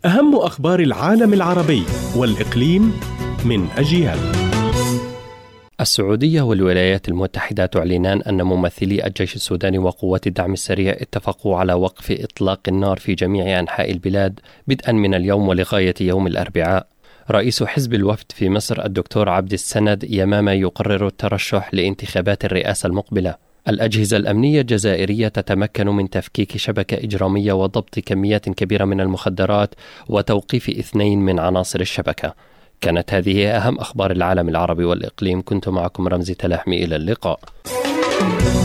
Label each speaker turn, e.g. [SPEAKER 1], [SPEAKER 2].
[SPEAKER 1] أهم أخبار العالم العربي والإقليم من أجيال.
[SPEAKER 2] السعودية والولايات المتحدة تعلنان أن ممثلي الجيش السوداني وقوات الدعم السريع اتفقوا على وقف إطلاق النار في جميع أنحاء البلاد بدءا من اليوم ولغاية يوم الأربعاء. رئيس حزب الوفد في مصر الدكتور عبد السند يمامة يقرر الترشح لانتخابات الرئاسة المقبلة. الأجهزة الأمنية الجزائرية تتمكن من تفكيك شبكة إجرامية وضبط كميات كبيرة من المخدرات وتوقيف 2 من عناصر الشبكة. كانت هذه أهم أخبار العالم العربي والإقليم. كنت معكم رمزي تلاحمي، إلى اللقاء.